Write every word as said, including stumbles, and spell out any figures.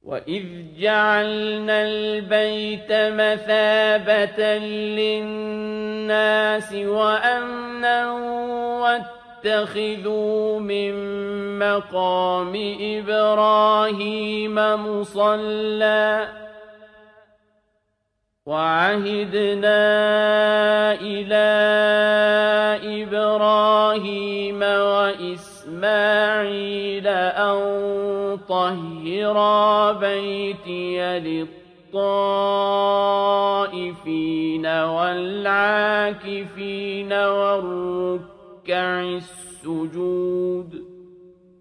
وَإِذْ جَعَلْنَا الْبَيْتَ مَثَابَةً لِلنَّاسِ وَأَمْنًا وَاتَّخِذُوا مِن مَّقَامِ إِبْرَاهِيمَ مُصَلًّى وَعَهِدْنَا إِلَىٰ إِبْرَاهِيمَ وَإِسْمَاعِيلَ أَن طَهِّرَا بَيْتِيَ لِلطَّائِفِينَ وَالْعَاكِفِينَ وَالرُّكَّعِ السُّجُودِ